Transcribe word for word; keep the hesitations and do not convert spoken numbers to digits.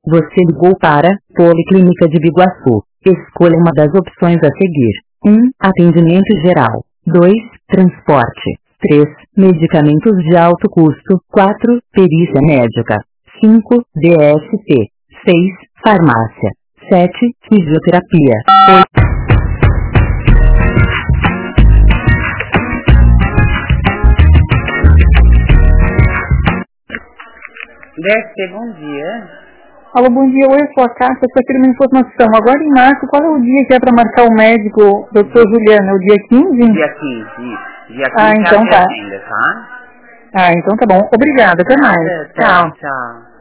Você ligou para Policlínica de Biguaçu. Escolha uma das opções a seguir. um. Atendimento geral. dois. Transporte. três. Medicamentos de alto custo. quatro. Perícia médica. cinco. D S T. seis. Farmácia. sete. Fisioterapia. oito. Desce, bom dia. Alô, bom dia. Oi, eu sou a Cássia, estou aqui uma informação. Agora em março, qual é o dia que é para marcar o médico, doutor Juliano? É o dia quinze? Dia quinze, isso. Dia quinze ah, então é a tá. agenda, tá? Ah, então tá bom. Obrigada, até mais. Tchau, tchau.